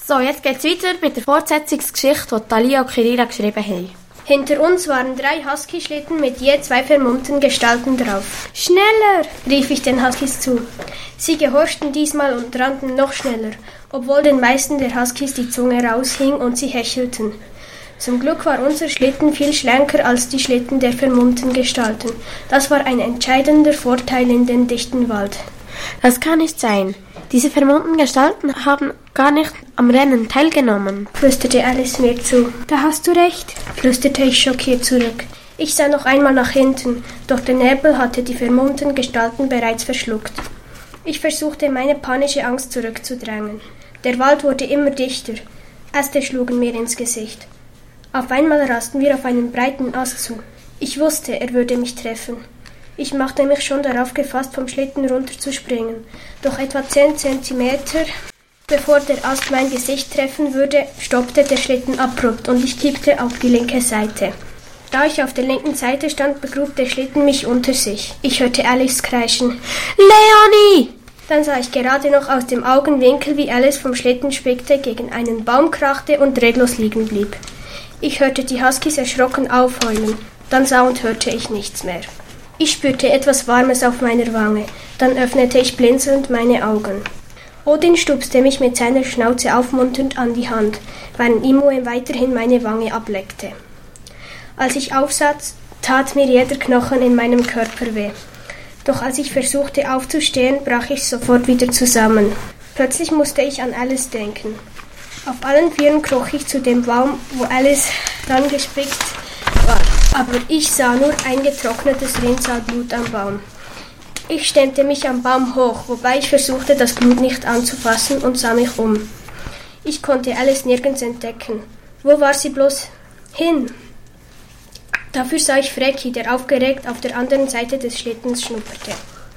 So, jetzt geht's weiter mit der Fortsetzungsgeschichte, die Talia und Kirila geschrieben haben. Hinter uns waren 3 Husky-Schlitten mit je 2 vermummten Gestalten drauf. »Schneller!« rief ich den Huskys zu. Sie gehorchten diesmal und rannten noch schneller, obwohl den meisten der Huskys die Zunge raushing und sie hechelten. Zum Glück war unser Schlitten viel schlanker als die Schlitten der vermummten Gestalten. Das war ein entscheidender Vorteil in dem dichten Wald. Das kann nicht sein. Diese vermummten Gestalten haben gar nicht am Rennen teilgenommen, flüsterte Alice mir zu. Da hast du recht, flüsterte ich schockiert zurück. Ich sah noch einmal nach hinten, doch der Nebel hatte die vermummten Gestalten bereits verschluckt. Ich versuchte, meine panische Angst zurückzudrängen. Der Wald wurde immer dichter. Äste schlugen mir ins Gesicht. Auf einmal rasten wir auf einen breiten Ast zu. Ich wusste, er würde mich treffen. Ich machte mich schon darauf gefasst, vom Schlitten runterzuspringen. Doch etwa 10 Zentimeter, bevor der Ast mein Gesicht treffen würde, stoppte der Schlitten abrupt und ich kippte auf die linke Seite. Da ich auf der linken Seite stand, begrub der Schlitten mich unter sich. Ich hörte Alice kreischen. »Leonie!« Dann sah ich gerade noch aus dem Augenwinkel, wie Alice vom Schlitten spickte, gegen einen Baum krachte und redlos liegen blieb. Ich hörte die Huskys erschrocken aufheulen. Dann sah und hörte ich nichts mehr. Ich spürte etwas Warmes auf meiner Wange. Dann öffnete ich blinzelnd meine Augen. Odin stupste mich mit seiner Schnauze aufmunternd an die Hand, während Imue weiterhin meine Wange ableckte. Als ich aufsah, tat mir jeder Knochen in meinem Körper weh. Doch als ich versuchte aufzustehen, brach ich sofort wieder zusammen. Plötzlich musste ich an Alice denken. Auf allen 4 kroch ich zu dem Baum, wo Alice rangespickt war. Aber ich sah nur eingetrocknetes Rinnsaalblut am Baum. Ich stemmte mich am Baum hoch, wobei ich versuchte, das Blut nicht anzufassen und sah mich um. Ich konnte Alice nirgends entdecken. Wo war sie bloß hin? Dafür sah ich Freki, der aufgeregt auf der anderen Seite des Schlittens schnupperte.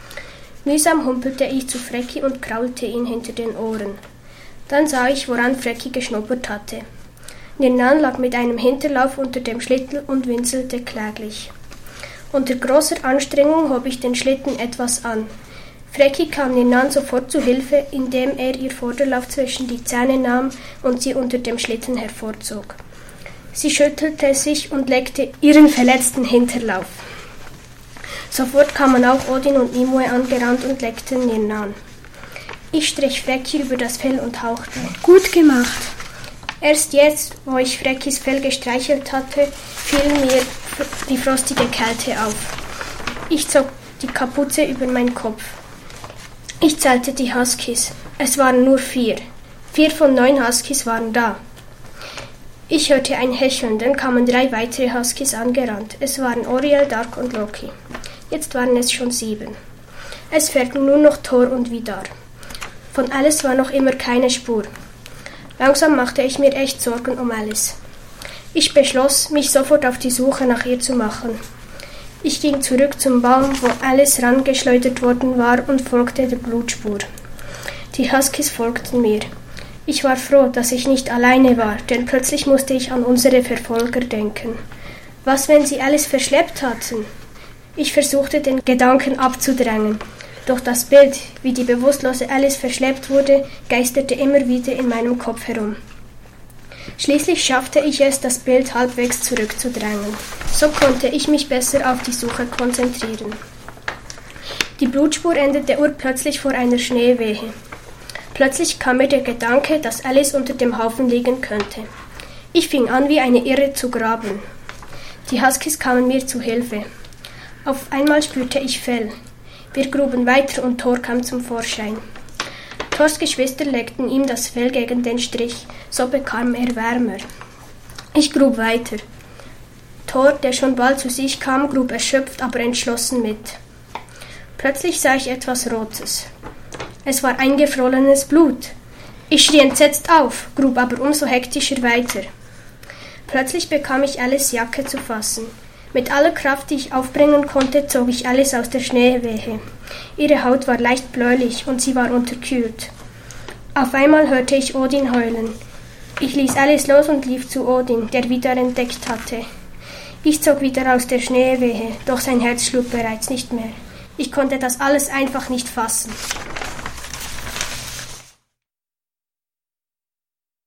Mühsam humpelte ich zu Freki und kraulte ihn hinter den Ohren. Dann sah ich, woran Freki geschnuppert hatte. Nirnan lag mit einem Hinterlauf unter dem Schlitten und winselte kläglich. Unter großer Anstrengung hob ich den Schlitten etwas an. Freki kam Nirnan sofort zu Hilfe, indem er ihr Vorderlauf zwischen die Zähne nahm und sie unter dem Schlitten hervorzog. Sie schüttelte sich und leckte ihren verletzten Hinterlauf. Sofort kamen auch Odin und Nimue angerannt und leckten Nirnan. Ich strich Freki über das Fell und hauchte. Gut gemacht. Erst jetzt, wo ich Frekis Fell gestreichelt hatte, fiel mir die frostige Kälte auf. Ich zog die Kapuze über meinen Kopf. Ich zählte die Huskys. Es waren nur 4. 4 von 9 Huskys waren da. Ich hörte ein Hecheln, dann kamen 3 weitere Huskys angerannt. Es waren Oriel, Dark und Loki. Jetzt waren es schon 7. Es fehlten nur noch Thor und Vidar. Von Alice war noch immer keine Spur. Langsam machte ich mir echt Sorgen um Alice. Ich beschloss, mich sofort auf die Suche nach ihr zu machen. Ich ging zurück zum Baum, wo Alice rangeschleudert worden war und folgte der Blutspur. Die Huskys folgten mir. Ich war froh, dass ich nicht alleine war, denn plötzlich musste ich an unsere Verfolger denken. Was, wenn sie Alice verschleppt hatten? Ich versuchte, den Gedanken abzudrängen. Doch das Bild, wie die bewusstlose Alice verschleppt wurde, geisterte immer wieder in meinem Kopf herum. Schließlich schaffte ich es, das Bild halbwegs zurückzudrängen. So konnte ich mich besser auf die Suche konzentrieren. Die Blutspur endete urplötzlich vor einer Schneewehe. Plötzlich kam mir der Gedanke, dass Alice unter dem Haufen liegen könnte. Ich fing an, wie eine Irre zu graben. Die Huskys kamen mir zu Hilfe. Auf einmal spürte ich Fell. Wir gruben weiter und Thor kam zum Vorschein. Thors Geschwister legten ihm das Fell gegen den Strich, so bekam er wärmer. Ich grub weiter. Thor, der schon bald zu sich kam, grub erschöpft, aber entschlossen mit. Plötzlich sah ich etwas Rotes. Es war eingefrorenes Blut. Ich schrie entsetzt auf, grub aber umso hektischer weiter. Plötzlich bekam ich Alice' Jacke zu fassen. Mit aller Kraft, die ich aufbringen konnte, zog ich Alice aus der Schneewehe. Ihre Haut war leicht bläulich und sie war unterkühlt. Auf einmal hörte ich Odin heulen. Ich ließ Alice los und lief zu Odin, der wieder entdeckt hatte. Ich zog wieder aus der Schneewehe, doch sein Herz schlug bereits nicht mehr. Ich konnte das alles einfach nicht fassen.